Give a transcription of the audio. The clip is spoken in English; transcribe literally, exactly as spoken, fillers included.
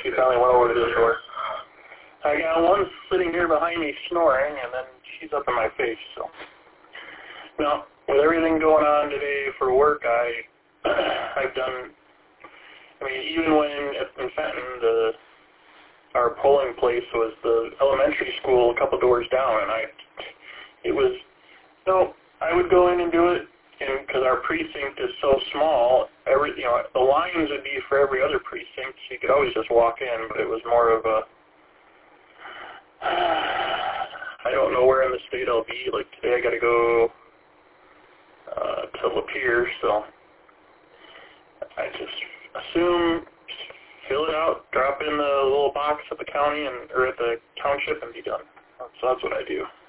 she finally went over to the door. I got one sitting here behind me snoring, and then she's up in my face. So, now with everything going on today for work, I I've done. I mean, even when in Fenton, the our polling place was the elementary school a couple doors down, and I it was no. I would go in and do it, and because our precinct is so small, every you know the lines would be for every other precinct, so you could always just walk in. But it was more of a I don't know where in the state I'll be. Like today, I got to go uh, to Lapeer, so I just assume fill it out, drop in the little box at the county and or at the township, and be done. So that's what I do.